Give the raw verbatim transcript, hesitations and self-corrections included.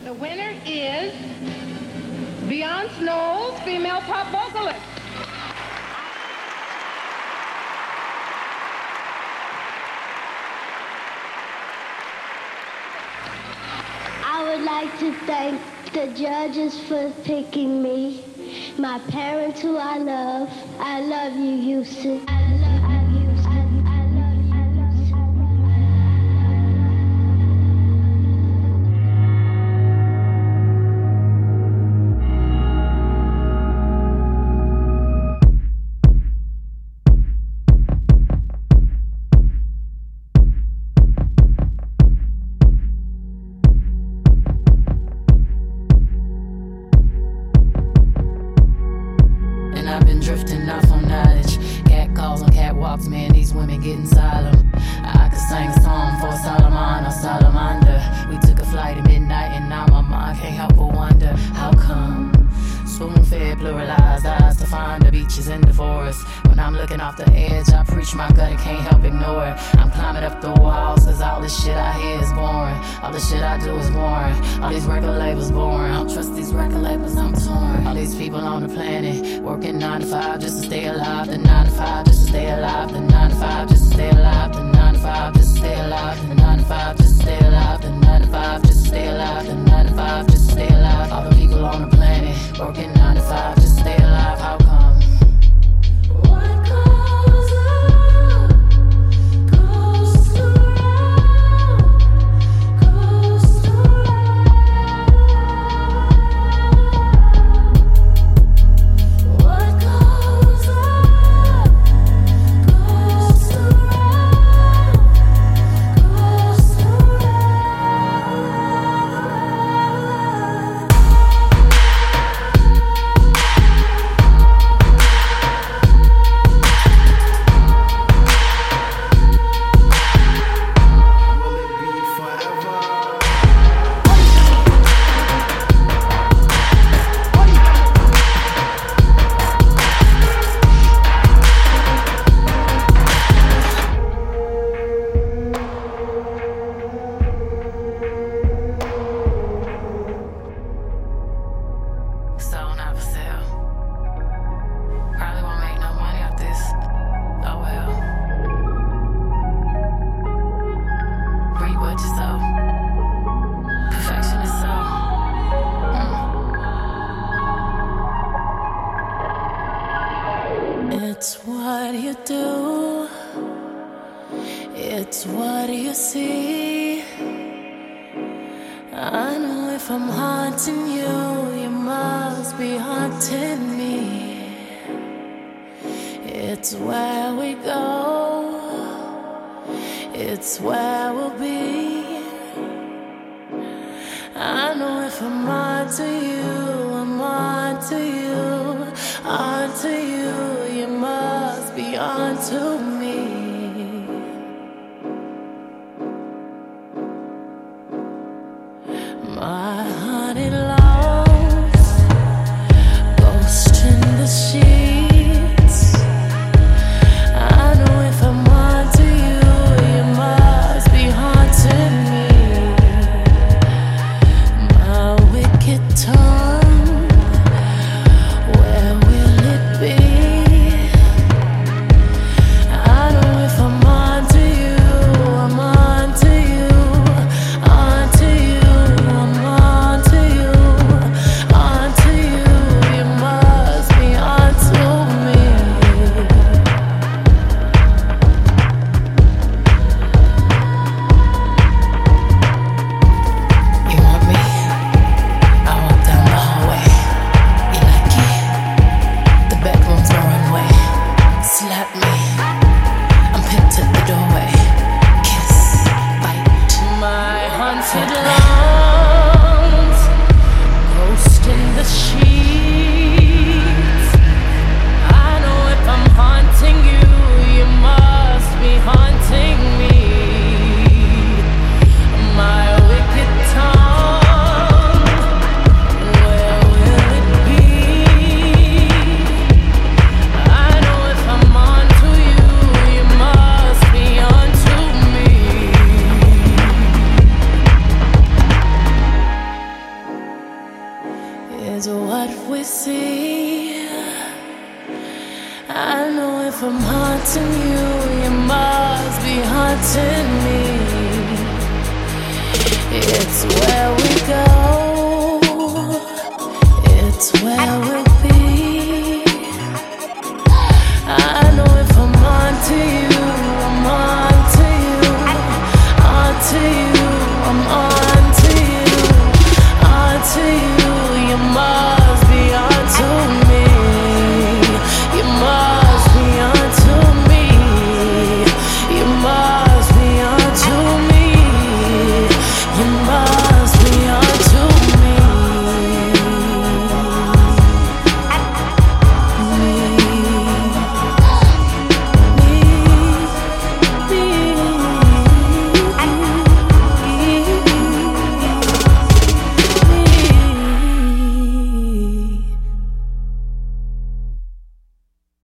The winner is Beyonce Knowles, female pop vocalist. I would like to thank the judges for picking me, my parents who I love. I love you, Houston. I love you, Houston. I love you, Houston. Drifting off on knowledge, cat calls on catwalks, man, these women getting solemn. I could sing a song for Solomon or Salamander. We took a flight at midnight and now my mind can't help but wonder, how come? Spoon-fed, pluralized eyes to find the beaches in the forest. When I'm looking off the edge, I preach my gut and can't help ignore it. I'm climbing up the walls, cause all this shit I hear is boring. All this shit I do is boring. All these record labels boring. I don't trust these record labels, I'm torn. All these people on the planet working nine to five just to stay alive. The nine to five just to stay alive. The nine to five just to stay alive. The nine to five just to stay alive. The nine to five just to stay alive. The nine to five just to stay alive. The nine to five just to stay alive. All the people on the planet working nine to five just to stay alive. How come? What goes up, goes around, goes around. What goes up, goes around, goes It's what you do, it's what you see. I know if I'm haunting you, you must be haunting me. It's where we go, it's where we'll be. I know if I'm onto you, I'm onto you, onto you, you must be onto me. My honey lost, ghost in the sheets. I know if I'm onto you, you must be haunting me. My wicked tongue, where will it be? I I'm haunting you, you must be haunting me. It's where we go, it's where we'll be. I know if I'm onto you, I'm onto you, onto you.